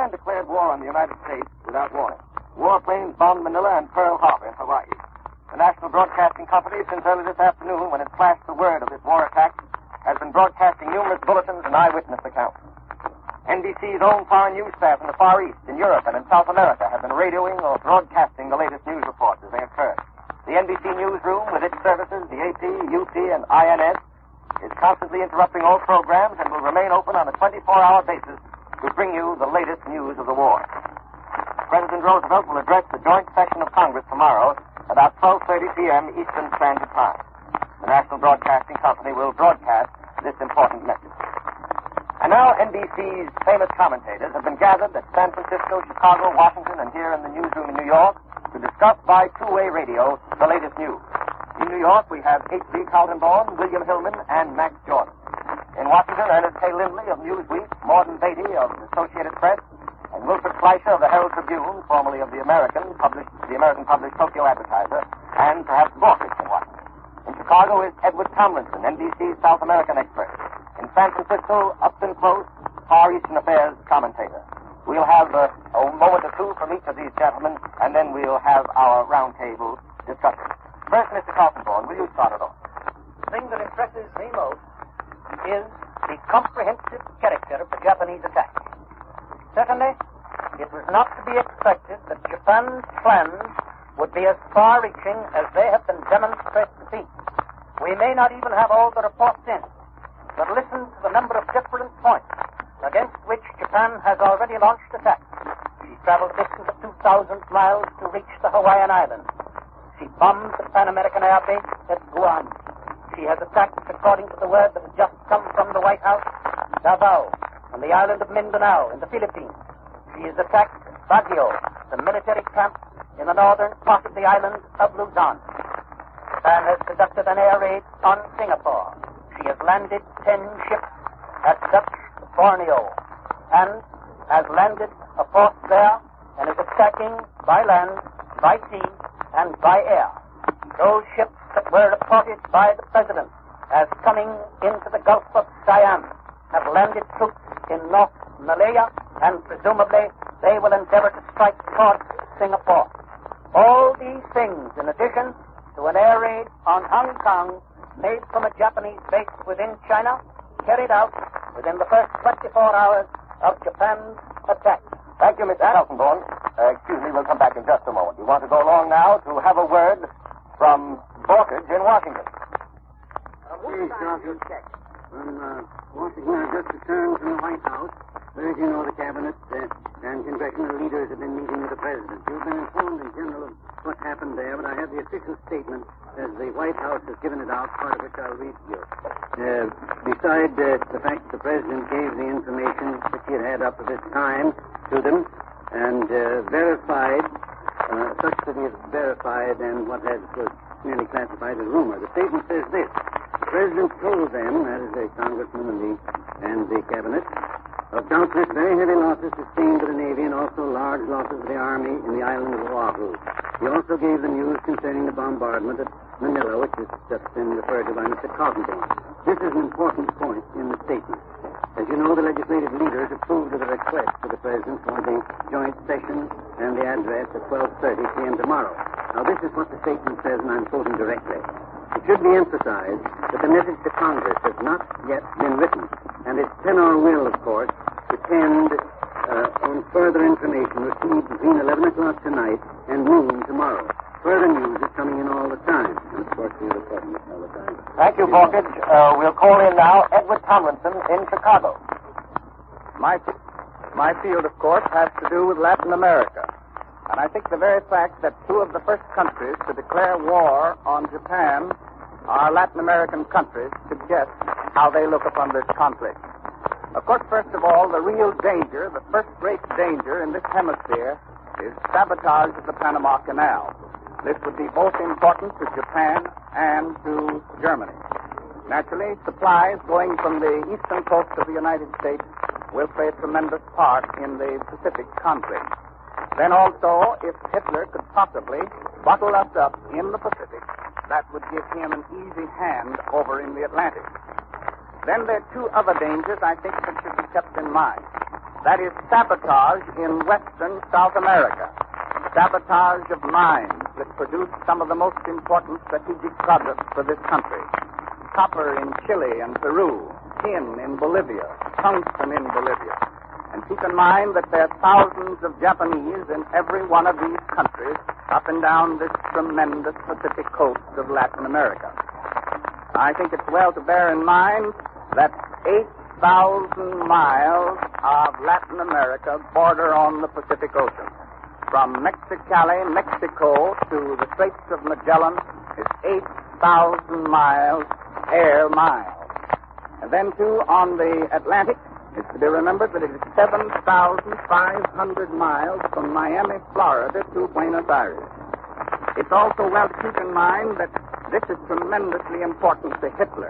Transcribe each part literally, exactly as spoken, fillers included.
Japan declared war on the United States without warning. Warplanes bombed Manila and Pearl Harbor in Hawaii. The National Broadcasting Company, since early this afternoon when it flashed the word of this war attack, has been broadcasting numerous bulletins and eyewitness accounts. N B C's own foreign news staff in the Far East, in Europe, and in South America have been radioing or broadcasting the latest news reports as they occur. The N B C newsroom, with its services, the A P, U P, and I N S, is constantly interrupting all programs and will remain open on a twenty-four hour basis to bring you the latest news of the war. President Roosevelt will address the joint session of Congress tomorrow about twelve thirty p.m. Eastern Standard Time. The National Broadcasting Company will broadcast this important message. And now N B C's famous commentators have been gathered at San Francisco, Chicago, Washington, and here in the newsroom in New York to discuss by two-way radio the latest news. In New York, we have H B Kaltenborn, William Hillman, and Max Jordan. In Washington, Ernest K. Lindley of Newsweek, Morden Beatty of the Associated Press, and Wilfred Fleischer of the Herald Tribune, formerly of the American, published, the American published Tokyo Advertiser, and perhaps Borkich in Washington. In Chicago is Edward Tomlinson, N B C's South American expert. In San Francisco, Upton Close, Far Eastern Affairs commentator. We'll have uh, a moment or two from each of these gentlemen, and then we'll have our roundtable discussion. First, Mister Kaltenborn, will you start it off? The thing that impresses me most is the comprehensive character of the Japanese attack. Certainly, it was not to be expected that Japan's plans would be as far-reaching as they have been demonstrated to be. We may not even have all the reports in, but listen to the number of different points against which Japan has already launched attacks. She traveled a distance of two thousand miles to reach the Hawaiian Islands. She bombed the Pan American Air Base at Guam. She has attacked, according to the word that has just come from the White House, Davao and the island of Mindanao in the Philippines. She has attacked Baguio, the military camp in the northern part of the island of Luzon. Japan has conducted an air raid on Singapore. She has landed ten ships at Dutch Borneo and has landed a force there and is attacking by land, by sea, and by air. Those ships that were reported by the President as coming into the Gulf of Siam have landed troops in North Malaya, and presumably they will endeavor to strike towards Singapore. All these things, in addition to an air raid on Hong Kong made from a Japanese base within China, carried out within the first twenty-four hours of Japan's attack. Thank you, Mister Kaltenborn. Uh, excuse me, we'll come back in just a moment. We want to go along now to have a word from Borkage in Washington. Uh, Please, Johnson. When uh, Washington has just returned from the White House, where, as you know, the Cabinet uh, and congressional leaders have been meeting with the President. You've been informed in general of what happened there, but I have the official statement as the White House has given it out, part of which I'll read to you. Uh, beside uh, the fact that the President gave the information that he had had up to this time to them and uh, verified, uh, such that he has verified and what has was merely classified as rumor. The statement says this. The President told them, that is the Congressman and the, and the Cabinet, of doubtless very heavy losses sustained by the Navy and also large losses of the Army in the island of Oahu. He also gave the news concerning the bombardment at Manila, which has just been referred to by Mister Kaltenborn. This is an important point in the statement. As you know, the legislative leaders approved of the request for the President for the joint session and the address at twelve thirty p.m. tomorrow. Now, this is what the statement says, and I'm quoting directly. It should be emphasized that the message to Congress has not yet been written, and its tenor will, of course, depend uh, on further information received between eleven o'clock tonight and noon tomorrow. Further news is coming in all the time, and of course we're reporting it all the time. Thank you, Borkage. Uh, we'll call in now Edward Tomlinson in Chicago. My, my field, of course, has to do with Latin America. And I think the very fact that two of the first countries to declare war on Japan are Latin American countries suggests how they look upon this conflict. Of course, first of all, the real danger, the first-rate danger in this hemisphere is sabotage of the Panama Canal. This would be both important to Japan and to Germany. Naturally, supplies going from the eastern coast of the United States will play a tremendous part in the Pacific conflict. Then also, if Hitler could possibly bottle us up in the Pacific, that would give him an easy hand over in the Atlantic. Then there are two other dangers I think that should be kept in mind. That is sabotage in western South America. Sabotage of mines that produce some of the most important strategic products for this country. Copper in Chile and Peru, tin in Bolivia, tungsten in Bolivia. And keep in mind that there are thousands of Japanese in every one of these countries up and down this tremendous Pacific coast of Latin America. I think it's well to bear in mind that eight thousand miles of Latin America border on the Pacific Ocean. From Mexicali, Mexico, to the Straits of Magellan is eight thousand miles, air miles. And then, too, on the Atlantic, it's to be remembered that it is seven thousand five hundred miles from Miami, Florida, to Buenos Aires. It's also well to keep in mind that this is tremendously important to Hitler.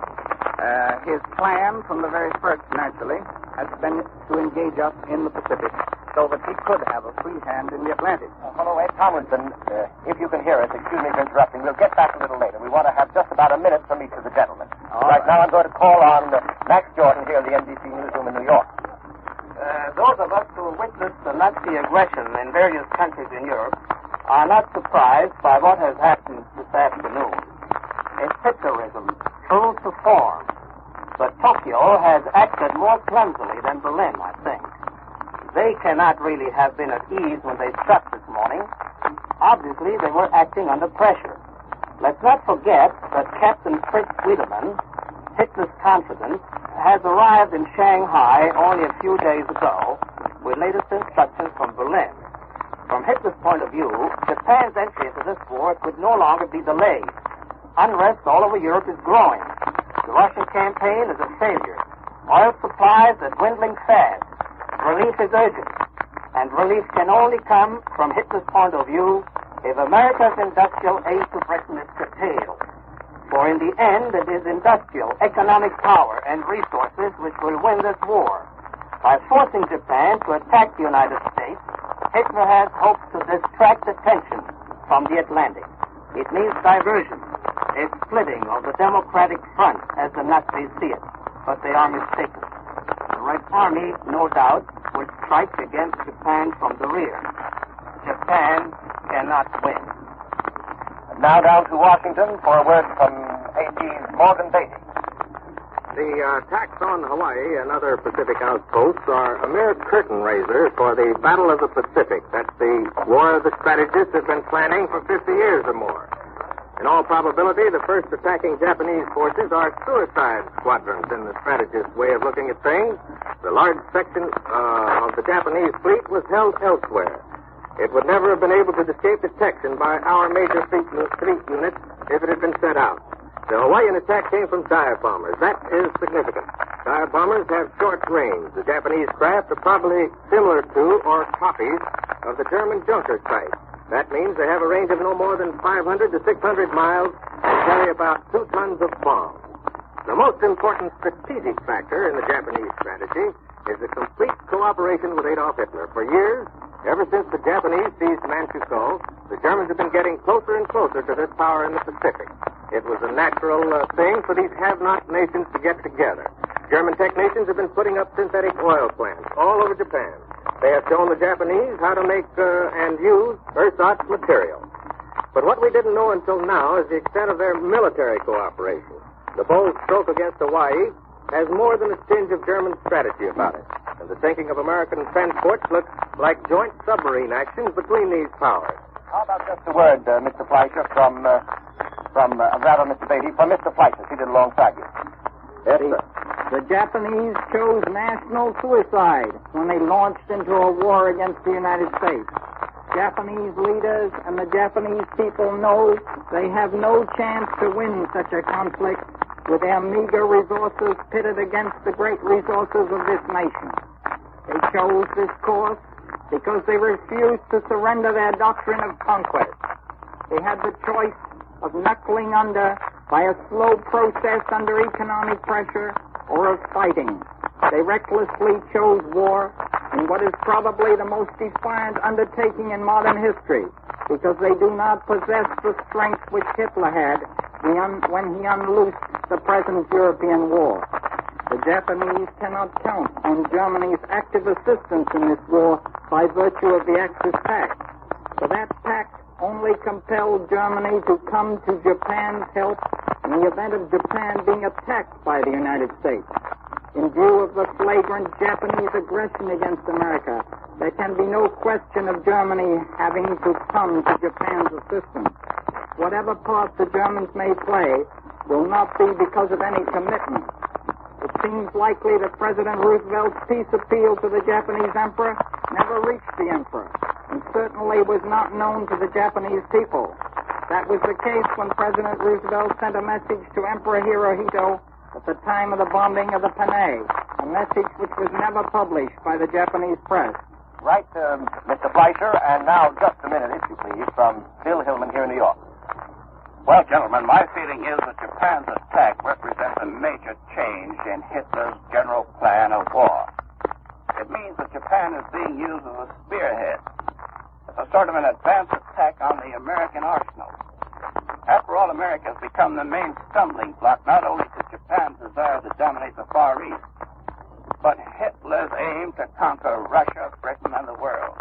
Uh, his plan from the very first, naturally, has been to engage us in the Pacific so that he could have a free hand in the Atlantic. Uh, hello, Ed Tomlinson. Uh, if you can hear us, excuse me for interrupting. We'll get back a little later. We want to have just about a minute from each of the gentlemen. All right, right. Now I'm going to call on uh, Max Jordan here in the N B C newsroom in New York. Uh, those of us who witnessed the Nazi aggression in various countries in Europe are not surprised by what has happened this afternoon. It's Hitlerism, true to form. But Tokyo has acted more clumsily than Berlin, I think. They cannot really have been at ease when they struck this morning. Obviously, they were acting under pressure. Let's not forget that Captain Fritz Wiedemann, Hitler's confidant, has arrived in Shanghai only a few days ago with latest instructions from Berlin. From Hitler's point of view, Japan's entry into this war could no longer be delayed. Unrest all over Europe is growing. The Russian campaign is a failure. Oil supplies are dwindling fast. Relief is urgent. And relief can only come, from Hitler's point of view, if America's industrial aid to Britain is curtailed. For in the end, it is industrial, economic power, and resources which will win this war. By forcing Japan to attack the United States, Hitler has hoped to distract attention from the Atlantic. It means diversion, a splitting of the Democratic Front, as the Nazis see it. But they are mistaken. The Red Army, no doubt, would strike against Japan from the rear. Japan cannot win. And now down to Washington for a word from A P's Morgan Beatty. The uh, attacks on Hawaii and other Pacific outposts are a mere curtain raiser for the Battle of the Pacific. That's the war the strategists have been planning for fifty years or more. In all probability, the first attacking Japanese forces are suicide squadrons in the strategist's way of looking at things. The large section uh, of the Japanese fleet was held elsewhere. It would never have been able to escape detection by our major fleet, fleet units if it had been sent out. The Hawaiian attack came from dive bombers. That is significant. Dive bombers have short range. The Japanese craft are probably similar to or copies of the German Junker type. That means they have a range of no more than five hundred to six hundred miles and carry about two tons of bombs. The most important strategic factor in the Japanese strategy is the complete cooperation with Adolf Hitler. For years, ever since the Japanese seized Manchukuo, the Germans have been getting closer and closer to this power in the Pacific. It was a natural uh, thing for these have-not nations to get together. German technicians have been putting up synthetic oil plants all over Japan. They have shown the Japanese how to make uh, and use ersatz material. But what we didn't know until now is the extent of their military cooperation. The bold stroke against Hawaii has more than a tinge of German strategy about it. And the sinking of American transports looks like joint submarine actions between these powers. How about just a word, uh, Mister Fleischer, from, uh, from uh, rather, Mister Beatty, from Mister Fleischer, seated alongside you. Yes, sir. The Japanese chose national suicide when they launched into a war against the United States. Japanese leaders and the Japanese people know they have no chance to win such a conflict with their meager resources pitted against the great resources of this nation. They chose this course because they refused to surrender their doctrine of conquest. They had the choice of knuckling under by a slow process under economic pressure or of fighting. They recklessly chose war in what is probably the most defiant undertaking in modern history because they do not possess the strength which Hitler had when he unloosed the present European war. The Japanese cannot count on Germany's active assistance in this war by virtue of the Axis Pact. For that pact only compelled Germany to come to Japan's help in the event of Japan being attacked by the United States. In view of the flagrant Japanese aggression against America, there can be no question of Germany having to come to Japan's assistance. Whatever part the Germans may play will not be because of any commitment. It seems likely that President Roosevelt's peace appeal to the Japanese emperor never reached the emperor, and certainly was not known to the Japanese people. That was the case when President Roosevelt sent a message to Emperor Hirohito at the time of the bombing of the Panay, a message which was never published by the Japanese press. Right, um, Mister Fleischer, and now just a minute, if you please, from Bill Hillman here in New York. Well, gentlemen, my feeling is that Japan's attack represents a major change in Hitler's general plan of war. It means that Japan is being used as a spearhead, as a sort of an advance attack on the American arsenal. After all, America has become the main stumbling block not only to Japan's desire to dominate the Far East, but Hitler's aim to conquer Russia, Britain, and the world.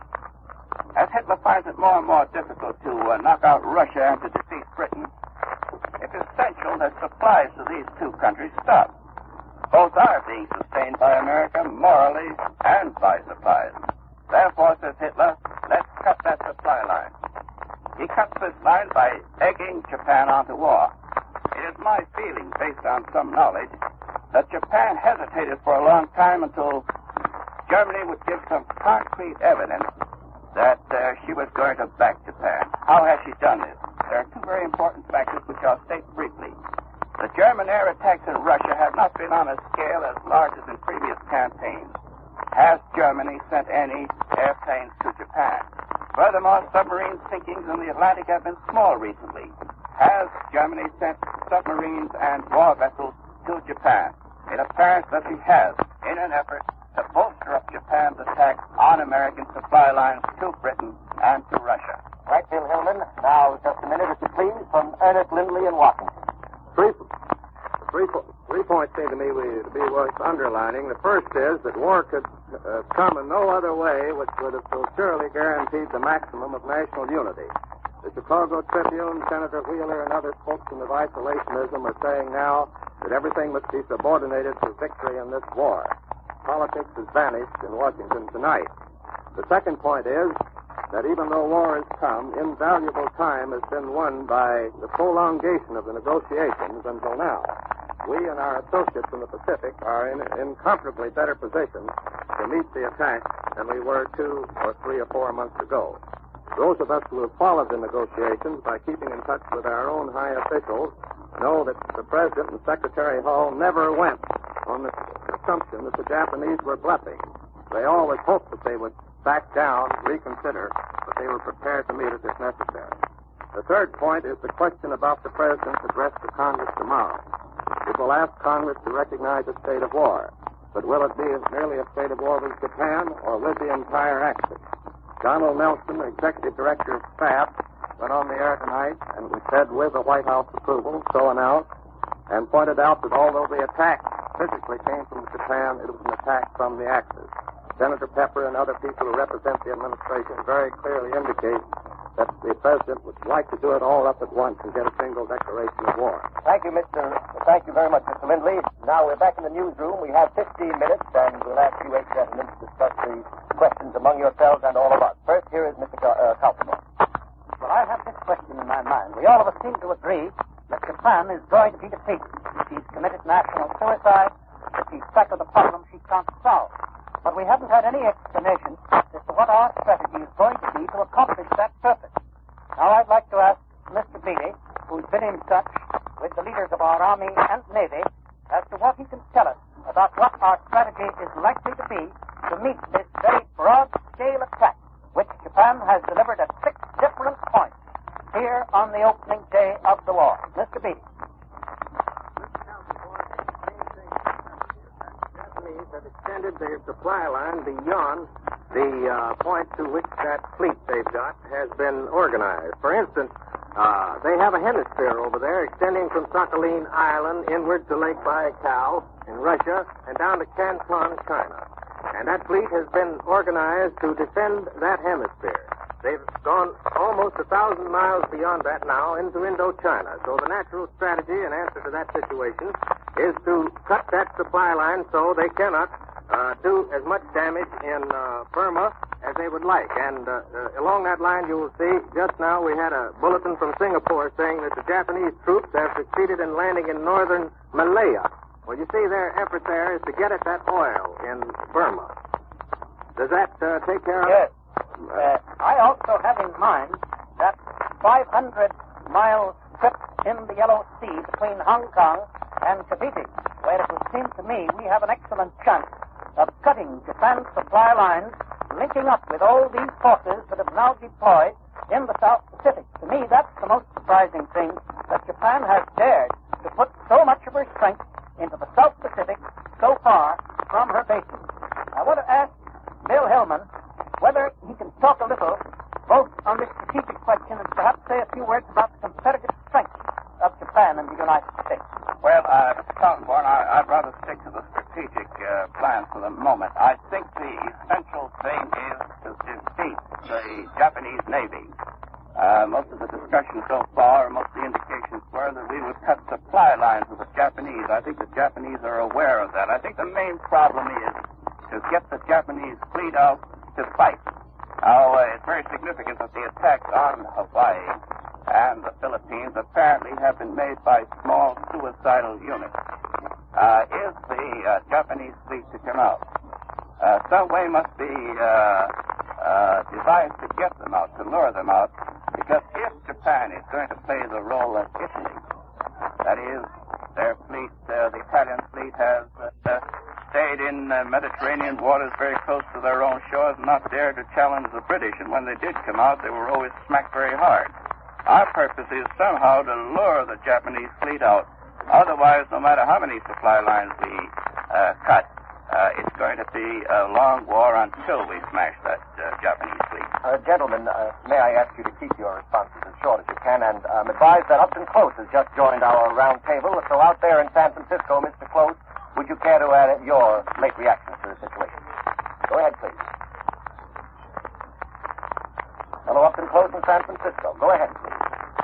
As Hitler finds it more and more difficult to uh, knock out Russia and to defeat Britain, it's essential that supplies to these two countries stop. Both are being sustained by America morally and by supplies. Therefore, says Hitler, let's cut that supply line. He cuts this line by egging Japan onto war. It is my feeling, based on some knowledge, that Japan hesitated for a long time until Germany would give some concrete evidence that uh, she was going to back Japan. How has she done this? There are two very important factors which I'll state briefly. The German air attacks in Russia have not been on a scale as large as in previous campaigns. Has Germany sent any airplanes to Japan? Furthermore, submarine sinkings in the Atlantic have been small recently. Has Germany sent submarines and war vessels to Japan? It appears that she has, in an effort to bolster up Japan's attack on American supply lines to Britain and to Russia. Right, Bill Hillman. Now, just a minute, if you please, from Ernest Lindley in Washington. Three, three, three points seem to me to be worth underlining. The first is that war could uh, come in no other way which would have so surely guaranteed the maximum of national unity. The Chicago Tribune, Senator Wheeler, and other spokesmen of isolationism are saying now that everything must be subordinated to victory in this war. Politics has vanished in Washington tonight. The second point is that even though war has come, invaluable time has been won by the prolongation of the negotiations until now. We and our associates in the Pacific are in incomparably better position to meet the attack than we were two or three or four months ago. Those of us who have followed the negotiations by keeping in touch with our own high officials know that the President and Secretary Hull never went on the assumption that the Japanese were bluffing. They always hoped that they would back down, reconsider, but they were prepared to meet it if necessary. The third point is the question about the President's address to Congress tomorrow. It will ask Congress to recognize a state of war, but will it be merely a state of war with Japan or with the entire Axis? Donald Nelson, Executive Director of Staff, went on the air tonight and we said with the White House approval, so announced, and pointed out that although the attack physically came from Japan, it was an attack from the Axis. Senator Pepper and other people who represent the administration very clearly indicate that the President would like to do it all up at once and get a single declaration of war. Thank you, Mister Thank you very much, Mister Lindley. Now we're back in the newsroom. We have fifteen minutes, and we'll ask you eight gentlemen to discuss the questions among yourselves and all of us. First, here is Mister Cal- uh, Kaltenborn. Well, I have this question in my mind. We all of us seem to agree that Japan is going to be defeated. She's committed national suicide, that she's stuck with a problem she can't solve. But we haven't had any explanation as to what our strategy is going to be to accomplish that purpose. Now, I'd like to ask Mister Beatty, who's been in touch with the leaders of our Army and Navy, as to what he can tell us about what our strategy is likely to be to meet this very broad-scale attack, which Japan has delivered at six different points here on the opening day of the war. Mister Beatty. Have extended their supply line beyond the uh, point to which that fleet they've got has been organized. For instance, Uh, they have a hemisphere over there extending from Sakhalin Island inward to Lake Baikal in Russia and down to Canton, China. And that fleet has been organized to defend that hemisphere. They've gone almost a thousand miles beyond that now into Indochina. So the natural strategy in answer to that situation is to cut that supply line so they cannot uh, do as much damage in uh, Burma as they would like. And uh, uh, along that line, you will see, just now we had a bulletin from Singapore saying that the Japanese troops have succeeded in landing in northern Malaya. Well, you see, their effort there is to get at that oil in Burma. Does that uh, take care of yes. it? Uh, I also have in mind that five hundred mile strip in the Yellow Sea between Hong Kong and Tahiti, where it would seem to me we have an excellent chance of cutting Japan's supply lines, linking up with all these forces that have now deployed in the South Pacific. To me, that's the most surprising thing, that Japan has dared to put so much of her strength into the South Pacific so far from her bases. I want to ask Bill Hillman whether he can talk a little both on this strategic question and perhaps say a few words about the competitive strength of Japan and the United States. Well, uh, Mister Kaltenborn, I, I'd rather stick to the strategic uh, plan for the moment. I think the essential thing is to defeat the Japanese Navy. Uh, most of the discussion so far, most of the indications were that we would cut supply lines with the Japanese. I think the Japanese are aware of that. I think the main problem is to get the Japanese fleet out to fight. Now, uh, it's very significant that the attacks on Hawaii and the Philippines apparently have been made by small suicidal units. Uh, is the uh, Japanese fleet to come out? Uh, some way must be uh, uh, devised to get them out, to lure them out, because if Japan is going to play the role of Italy, that is, their fleet, uh, the Italian fleet has uh, stayed in uh, Mediterranean waters very close to their own shores and not dared to challenge the British, and when they did come out, they were always smacked very hard. Our purpose is somehow to lure the Japanese fleet out. Otherwise, no matter how many supply lines we uh, cut, uh, it's going to be a long war until we smash that uh, Japanese fleet. Uh, gentlemen, uh, may I ask you to keep your responses as short as you can, and um, advise that Upton Close has just joined our round table. So out there in San Francisco, Mister Close, would you care to add your late reactions to the situation? Go ahead, please. Hello, Upton Close in San Francisco. Go ahead, please.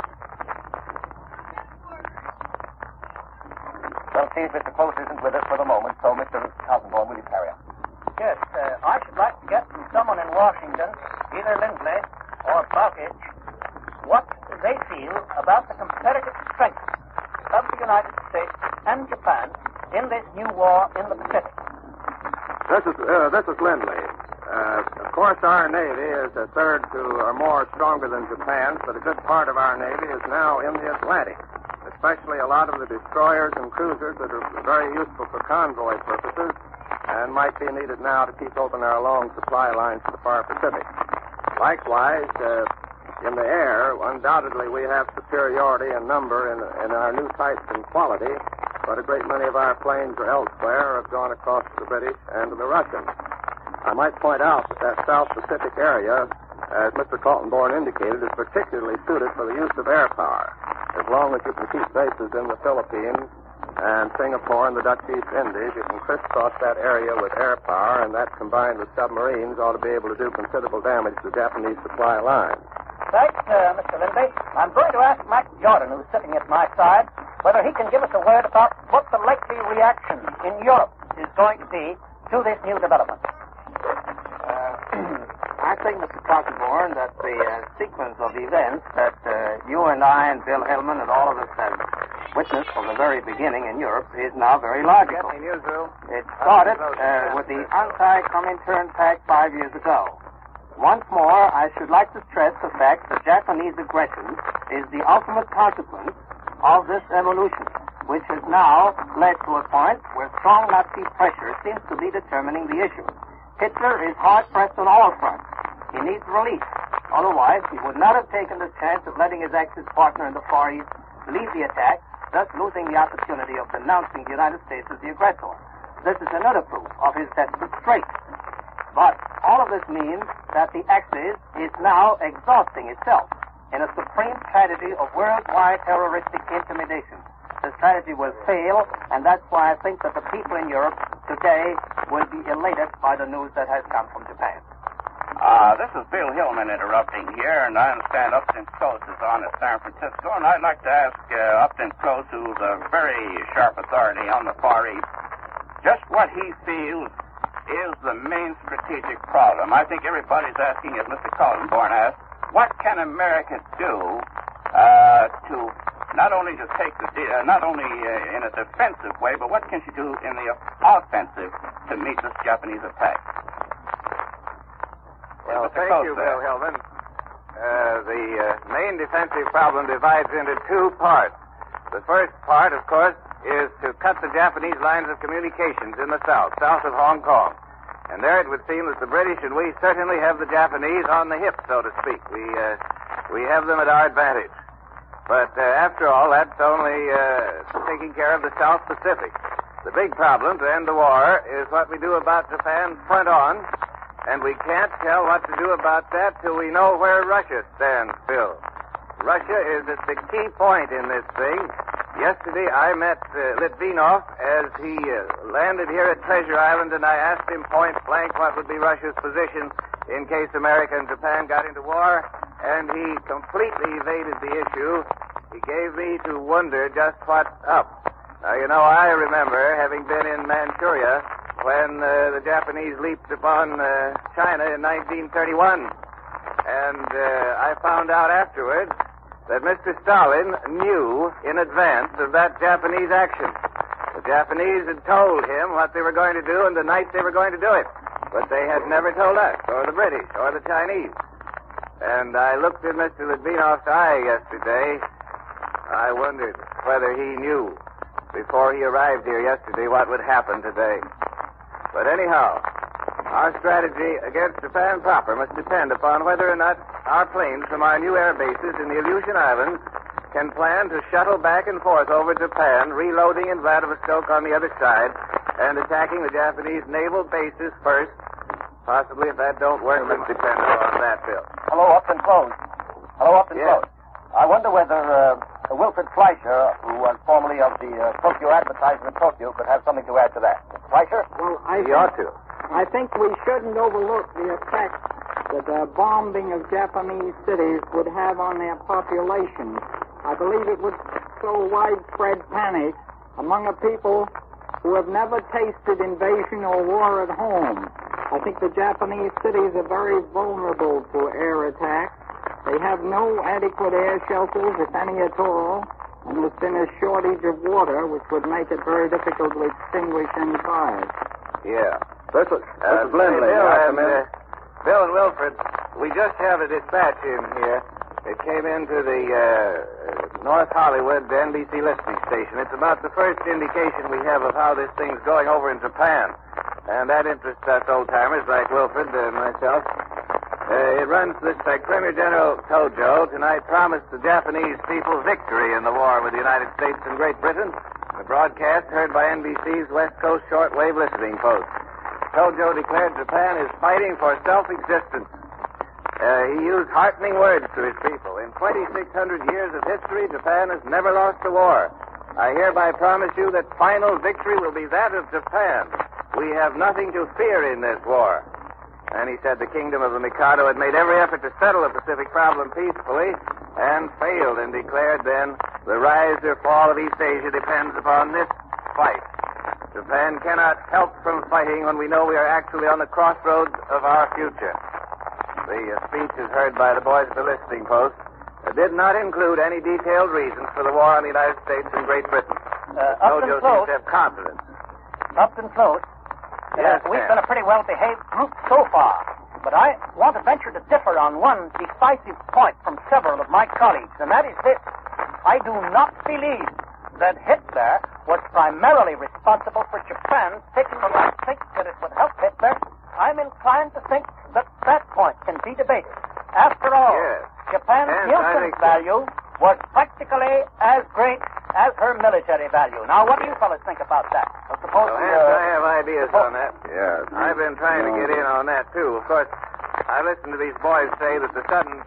Well, see if Mister Close isn't with us for the moment, so Mister Kaltenborn, will you carry on? Yes, uh, I should like to get from someone in Washington, either Lindley or Bowkage, what they feel about the competitive strength of the United States and Japan in this new war in the Pacific. This is uh, this is Lindley. Uh, of course, our Navy is a third to or more stronger than Japan's, but a good part of our Navy is now in the Atlantic, especially a lot of the destroyers and cruisers that are very useful for convoy purposes and might be needed now to keep open our long supply lines to the far Pacific. Likewise, uh, in the air, undoubtedly we have superiority in number in, in our new types and quality, but a great many of our planes are elsewhere or have gone across to the British and to the Russians. I might point out that that South Pacific area, as Mister Kaltenborn indicated, is particularly suited for the use of air power. As long as you can keep bases in the Philippines and Singapore and the Dutch East Indies, you can crisscross that area with air power, and that combined with submarines ought to be able to do considerable damage to Japanese supply lines. Thanks, uh, Mister Lindley. I'm going to ask Mac Jordan, who's sitting at my side, whether he can give us a word about what the likely reaction in Europe is going to be to this new development. Uh, I think, Mister Kaltenborn, that the uh, sequence of events that uh, you and I and Bill Hillman and all of us have witnessed from the very beginning in Europe is now very logical. It started uh, with the anti-Comintern Pact five years ago. Once more, I should like to stress the fact that Japanese aggression is the ultimate consequence of this evolution, which has now led to a point where strong Nazi pressure seems to be determining the issue. Hitler is hard-pressed on all fronts. He needs relief. Otherwise, he would not have taken the chance of letting his Axis partner in the Far East lead the attack, thus losing the opportunity of denouncing the United States as the aggressor. This is another proof of his desperate straits. But all of this means that the Axis is now exhausting itself. in a supreme tragedy of worldwide terroristic intimidation. The strategy will fail, and that's why I think that the people in Europe today will be elated by the news that has come from Japan. Uh, this is Bill Hillman interrupting here, and I understand Upton Close is on at San Francisco, and I'd like to ask uh, Upton Close, who's a very sharp authority on the Far East, just what he feels is the main strategic problem. I think everybody's asking, as Mister Kaltenborn asked, what can America do uh, to not only to take the de- uh, not only uh, in a defensive way, but what can she do in the offensive to meet this Japanese attack? Well, Mister thank Close, you, there. Bill Hillman. Uh, the uh, main defensive problem divides into two parts. The first part, of course, is to cut the Japanese lines of communications in the south, south of Hong Kong. And there it would seem that the British and we certainly have the Japanese on the hip, so to speak. We uh, we have them at our advantage. But uh, after all, that's only uh, taking care of the South Pacific. The big problem to end the war is what we do about Japan front on, and we can't tell what to do about that till we know where Russia stands, Bill. Russia is at the key point in this thing. Yesterday I met uh, Litvinov as he uh, landed here at Treasure Island, and I asked him point blank what would be Russia's position in case America and Japan got into war, and he completely evaded the issue. He gave me to wonder just what's up. Now, you know, I remember having been in Manchuria when uh, the Japanese leaped upon uh, China in nineteen thirty-one. And uh, I found out afterwards that Mister Stalin knew in advance of that Japanese action. The Japanese had told him what they were going to do and the night they were going to do it. But they had never told us, or the British, or the Chinese. And I looked in Mister Litvinov's eye yesterday. I wondered whether he knew before he arrived here yesterday what would happen today. But anyhow, our strategy against Japan proper must depend upon whether or not our planes from our new air bases in the Aleutian Islands can plan to shuttle back and forth over Japan, reloading in Vladivostok on the other side, and attacking the Japanese naval bases first. Possibly, if that don't work, let's depend upon that, Bill. Hello, Upton Close. Hello, Upton Yes. Close. I wonder whether uh, Wilfred Fleischer, who was formerly of the uh, Tokyo Advertiser in Tokyo, could have something to add to that. Mister Fleischer? Well, I He think, ought to. I think we shouldn't overlook the effect that the bombing of Japanese cities would have on their population. I believe it would sow widespread panic among a people who have never tasted invasion or war at home. I think the Japanese cities are very vulnerable to air attacks. They have no adequate air shelters, if any at all, and there's been a shortage of water, which would make it very difficult to extinguish any fires. Yeah. This is, uh, Lindley, Bill, I and, come in? uh, Bill and Wilfred, we just have a dispatch in here. It came into the uh, North Hollywood N B C listening station. It's about the first indication we have of how this thing's going over in Japan. And that interests us old-timers like Wilfred and myself. Uh, it runs this like Premier General Tojo tonight promised the Japanese people victory in the war with the United States and Great Britain. The broadcast heard by N B C's West Coast shortwave listening post. Tojo declared Japan is fighting for self-existence. Uh, he used heartening words to his people. In twenty-six hundred years of history, Japan has never lost a war. I hereby promise you that final victory will be that of Japan. We have nothing to fear in this war. And he said the kingdom of the Mikado had made every effort to settle the Pacific problem peacefully and failed, and declared then the rise or fall of East Asia depends upon this fight. Japan cannot help from fighting when we know we are actually on the crossroads of our future. The uh, speech is heard by the boys at the listening post. It did not include any detailed reasons for the war on the United States and Great Britain. Uh, Upton Tojo seems Close. to have confidence. Upton Close. Yes, uh, we've ma'am. been a pretty well-behaved group so far, but I want to venture to differ on one decisive point from several of my colleagues, and that is this. I do not believe that Hitler was primarily responsible for Japan taking the I think that it would help Hitler. I'm inclined to think that that point can be debated. After all, Yes. Japan's Yes, I nuisance think so. value was practically as great as her military value. Now, what do you fellas think about that? I suppose Well, we, Hans, uh, I have ideas suppose- on that. Yes. I've been trying to get in on that, too. Of course, I listened to these boys say that the sudden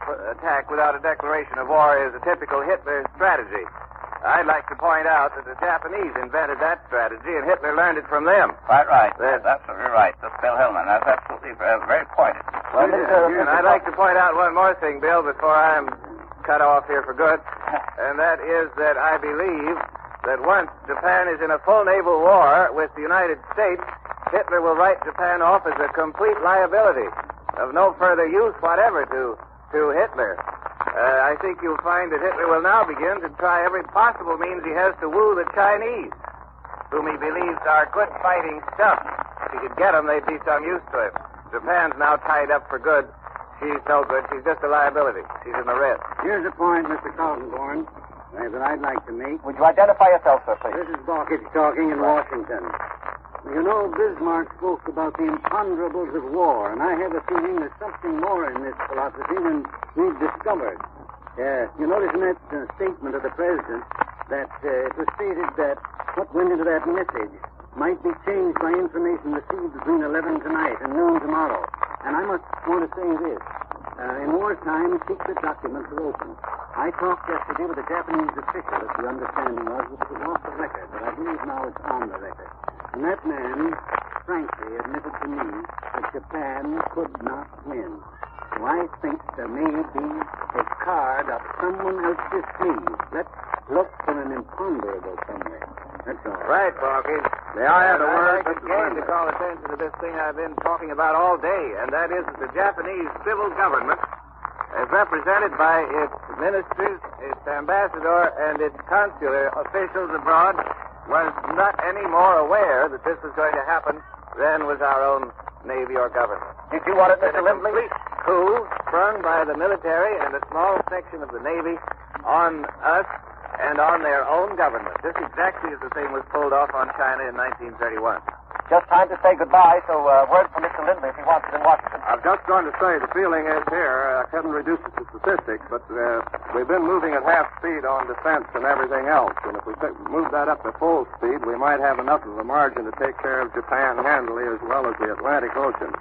attack without a declaration of war is a typical Hitler strategy. I'd like to point out that the Japanese invented that strategy, and Hitler learned it from them. Quite right. That's absolutely right. That's Bill Hillman. That's absolutely uh, very pointed. Well, and I'd like to point out one more thing, Bill, before I'm cut off here for good, and that is that I believe that once Japan is in a full naval war with the United States, Hitler will write Japan off as a complete liability of no further use whatever to, to Hitler. Uh, I think you'll find that Hitler will now begin to try every possible means he has to woo the Chinese, whom he believes are good fighting stuff. If he could get them, they'd be some use to him. Japan's now tied up for good. She's no good. She's just a liability. She's in the red. Here's a point, Mister Kaltenborn, uh, that I'd like to make. Would you identify yourself, sir, please? This is Balkich talking in Washington. You know, Bismarck spoke about the imponderables of war, and I have a feeling there's something more in this philosophy than we've discovered. Uh, you notice in that uh, statement of the president that uh, it was stated that what went into that message might be changed by information received between eleven tonight and noon tomorrow. And I must want to say this. Uh, in wartime, secret documents are open. I talked yesterday with a Japanese official, as the understanding was, which was off the record, but I believe now it's on the record. And that man, frankly, admitted to me that Japan could not win. So I think there may be a card up someone else's sleeve. Let's look for an imponderable somewhere. That's all. Right, Balky. They all have the word. I'd like again to call attention to this thing I've been talking about all day, and that is that the Japanese civil government, as represented by its ministers, its ambassador, and its consular officials abroad, was not any more aware that this was going to happen than was our own Navy or government. Did you want it, Mister A Lindley? complete coup sprung by the military and a small section of the Navy on us and on their own government. Just exactly as the thing was pulled off on China in nineteen thirty-one. Just time to say goodbye, so uh, word from Mister Lindley if he wants it in Washington. I've just going to say the feeling is here, uh, I couldn't reduce it to statistics, but uh, we've been moving at half speed on defense and everything else. And if we t- move that up to full speed, we might have enough of a margin to take care of Japan handily as well as the Atlantic Ocean.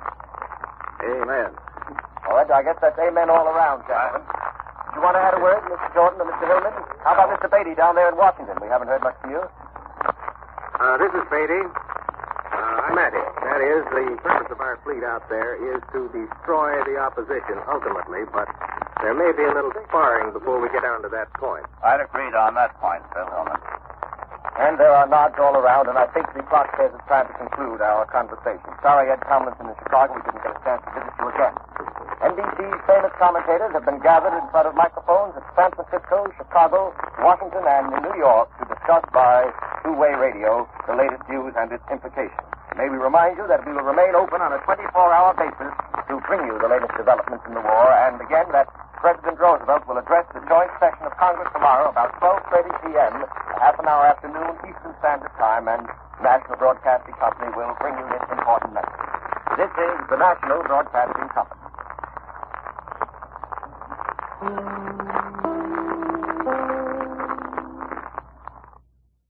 Amen. All right, I guess that's amen all around, gentlemen. Do you want to add a word, Mister Jordan and Mister Hillman? How about Mister Beatty down there in Washington? We haven't heard much from you. Uh, this is Beatty. Uh, I'm at it. That is, the purpose of our fleet out there is to destroy the opposition ultimately, but there may be a little sparring before we get down to that point. I'd agreed on that point, Bill Hillman. And there are nods all around, and I think the clock says it's time to conclude our conversation. Sorry, Ed Tomlinson in Chicago, we didn't get a chance to visit you again. N B C's famous commentators have been gathered in front of microphones at San Francisco, Chicago, Washington, and New York to discuss by two-way radio the latest news and its implications. May we remind you that we will remain open on a twenty-four hour basis to bring you the latest developments in the war, and again that President Roosevelt will address the joint session of Congress tomorrow about twelve thirty p.m., half an hour after noon Eastern Standard Time, and National Broadcasting Company will bring you this important message. This is the National Broadcasting Company.